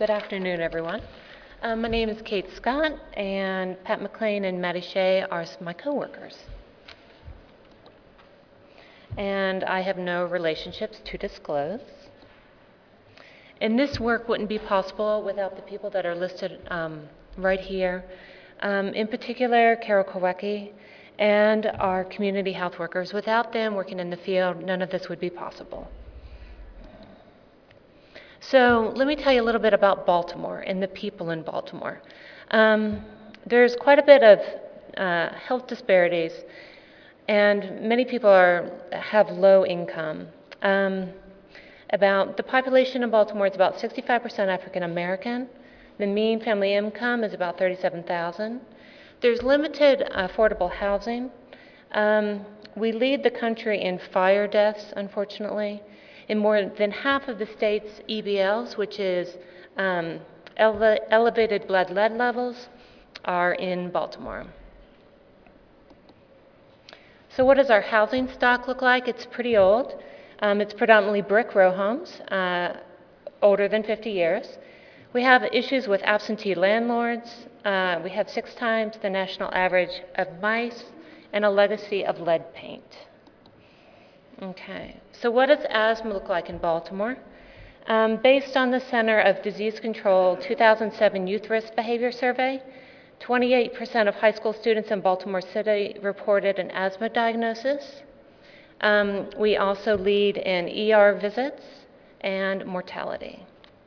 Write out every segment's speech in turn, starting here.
Good afternoon, everyone. My name is Kate Scott, and Pat McLean and Maddie Shea are my coworkers. And I have no relationships to disclose. And this work wouldn't be possible without the people that are listed right here. In particular, Carol Kowecki and our community health workers. Without them working in the field, none of this would be possible. So let me tell you a little bit about Baltimore and the people in Baltimore. There's quite a bit of health disparities, and many people have low income. About the population in Baltimore is about 65% African American. The mean family income is about $37,000. There's limited affordable housing. We lead the country in fire deaths, unfortunately. In more than half of the state's EBLs, which is elevated blood lead levels, are in Baltimore. So what does our housing stock look like? It's pretty old. It's predominantly brick row homes, older than 50 years. We have issues with absentee landlords. We have 6 times the national average of mice and a legacy of lead paint. Okay, so what does asthma look like in Baltimore? Based on the Center of Disease Control 2007 Youth Risk Behavior Survey, 28% of high school students in Baltimore City reported an asthma diagnosis. We also lead in ER visits and mortality.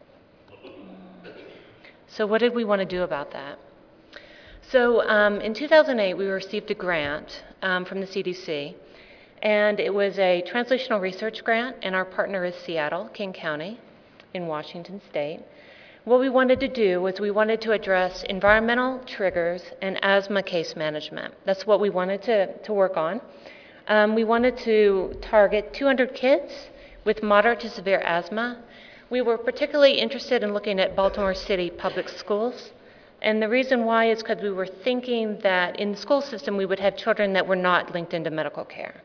So what did we want to do about that? So in 2008, we received a grant from the CDC, and it was a translational research grant, and our partner is Seattle, King County in Washington State. What we wanted to do was we wanted to address environmental triggers and asthma case management. That's what we wanted to work on. We wanted to target 200 kids with moderate to severe asthma. We were particularly interested in looking at Baltimore City public schools. And the reason why is because we were thinking that in the school system we would have children that were not linked into medical care.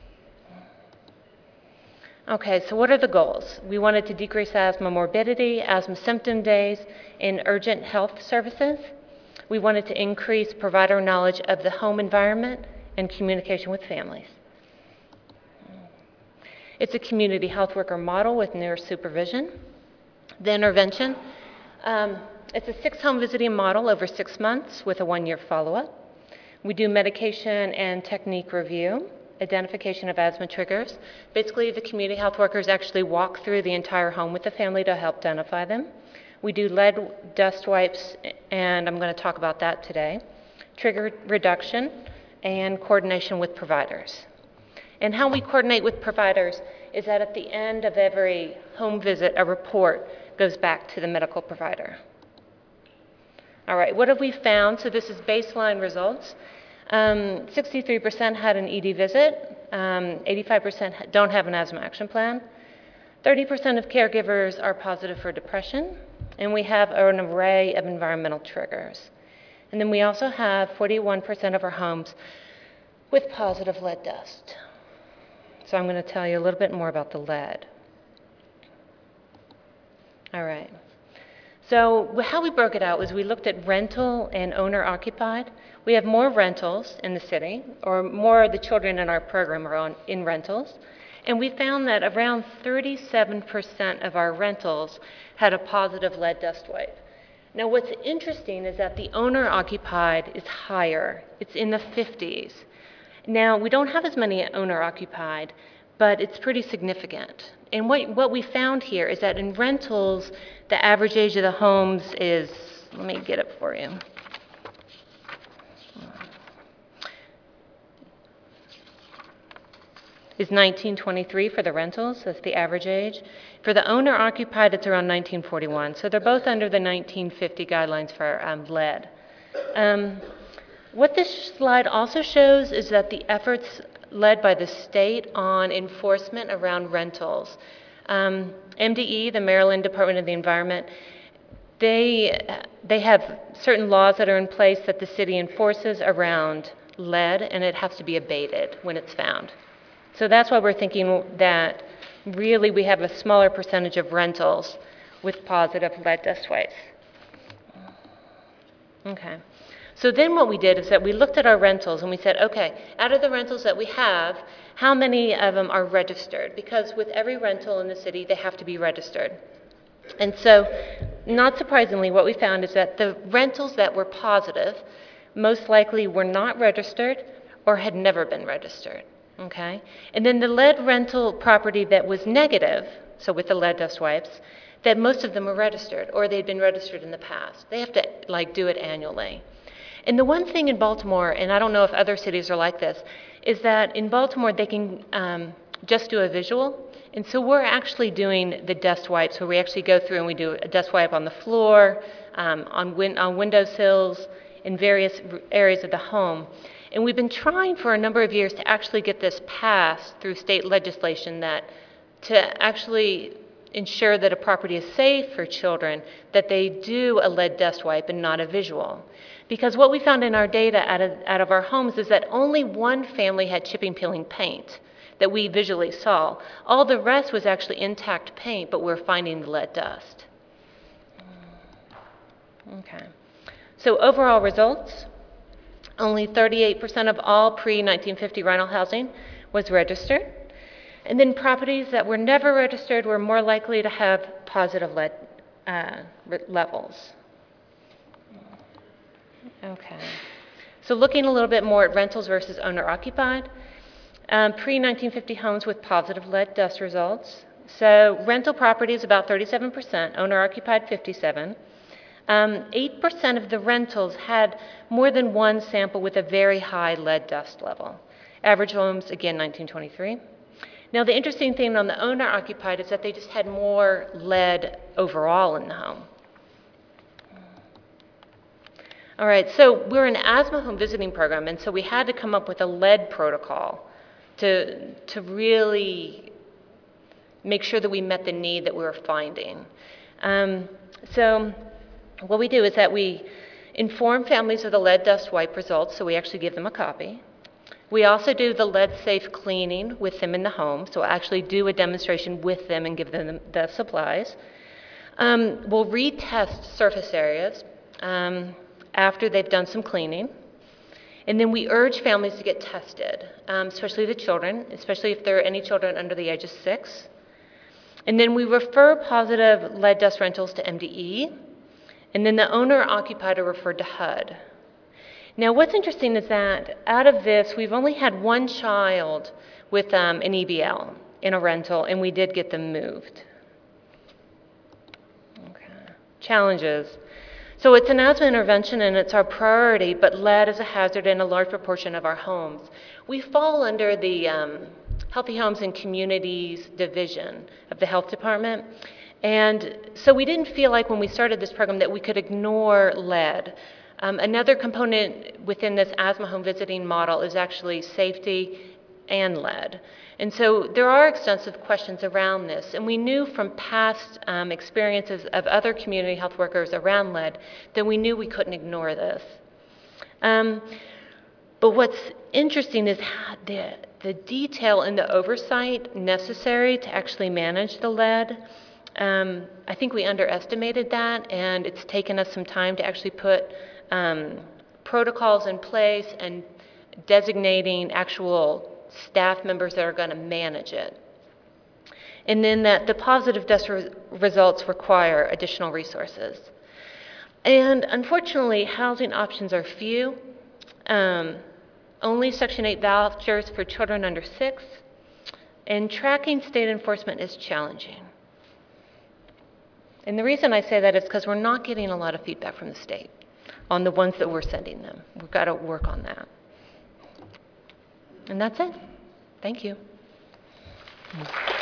Okay, so what are the goals? We wanted to decrease asthma morbidity, asthma symptom days in urgent health services. We wanted to increase provider knowledge of the home environment and communication with families. It's a community health worker model with nurse supervision. The intervention, it's a 6-home visiting model over 6 months with a 1-year follow-up. We do medication and technique review, identification of asthma triggers. Basically, the community health workers actually walk through the entire home with the family to help identify them. We do lead dust wipes, and I'm going to talk about that today. Trigger reduction and coordination with providers. And how we coordinate with providers is that at the end of every home visit, a report goes back to the medical provider. All right, what have we found? So this is baseline results. 63% had an ED visit, 85% don't have an asthma action plan, 30% of caregivers are positive for depression, and we have an array of environmental triggers. And then we also have 41% of our homes with positive lead dust. So I'm going to tell you a little bit more about the lead. All right. So how we broke it out was we looked at rental and owner-occupied. We have more rentals in the city, or more of the children in our program are in rentals. And we found that around 37% of our rentals had a positive lead dust wipe. Now what's interesting is that the owner-occupied is higher. It's in the 50s. Now we don't have as many owner-occupied, but it's pretty significant. And what we found here is that in rentals, the average age of the homes is, let me get it for you. Is 1923 for the rentals, that's the average age. For the owner-occupied, it's around 1941. So they're both under the 1950 guidelines for lead. What this slide also shows is that the efforts led by the state on enforcement around rentals. MDE, the Maryland Department of the Environment, they have certain laws that are in place that the city enforces around lead, and it has to be abated when it's found. So that's why we're thinking that really we have a smaller percentage of rentals with positive lead dust wipes. Okay. So then what we did is that we looked at our rentals and we said, okay, out of the rentals that we have, how many of them are registered? Because with every rental in the city, they have to be registered. And so, not surprisingly, what we found is that the rentals that were positive most likely were not registered or had never been registered, okay? And then the lead rental property that was negative, so with the lead dust wipes, that most of them were registered or they'd been registered in the past. They have to do it annually. And the one thing in Baltimore, and I don't know if other cities are like this, is that in Baltimore they can just do a visual. And so we're actually doing the dust wipes where we actually go through and we do a dust wipe on the floor, on windowsills, in various areas of the home. And we've been trying for a number of years to actually get this passed through state legislation that to actually ensure that a property is safe for children, that they do a lead dust wipe and not a visual. Because what we found in our data out of our homes is that only one family had chipping peeling paint that we visually saw. All the rest was actually intact paint, but we're finding the lead dust. Okay. So overall results, only 38% of all pre-1950 rental housing was registered. And then properties that were never registered were more likely to have positive lead levels. Okay. So looking a little bit more at rentals versus owner-occupied, pre-1950 homes with positive lead dust results. So rental properties about 37%, owner-occupied 57%. 8% of the rentals had more than one sample with a very high lead dust level. Average homes, again, 1923. Now, the interesting thing on the owner-occupied is that they just had more lead overall in the home. All right, so we're an asthma home visiting program, and so we had to come up with a lead protocol to really make sure that we met the need that we were finding. So what we do is that we inform families of the lead dust wipe results, so we actually give them a copy. We also do the lead safe cleaning with them in the home, so we'll actually do a demonstration with them and give them the supplies. We'll retest surface areas after they've done some cleaning. And then we urge families to get tested, especially the children, especially if there are any children under the age of 6. And then we refer positive lead dust rentals to MDE, and then the owner-occupied are referred to HUD. Now, what's interesting is that out of this, we've only had one child with an EBL in a rental, and we did get them moved. Okay. Challenges. So it's an asthma intervention, and it's our priority, but lead is a hazard in a large proportion of our homes. We fall under the Healthy Homes and Communities Division of the Health Department. And so we didn't feel like when we started this program that we could ignore lead. Another component within this asthma home visiting model is actually safety and lead. And so there are extensive questions around this. And we knew from past experiences of other community health workers around lead that we knew we couldn't ignore this. But what's interesting is the detail and the oversight necessary to actually manage the lead. I think we underestimated that, and it's taken us some time to actually put protocols in place and designating actual staff members that are going to manage it. And then that the positive dust results require additional resources. And unfortunately, housing options are few. Only Section 8 vouchers for children under 6. And tracking state enforcement is challenging. And the reason I say that is because we're not getting a lot of feedback from the state on the ones that we're sending them. We've got to work on that. And that's it. Thank you.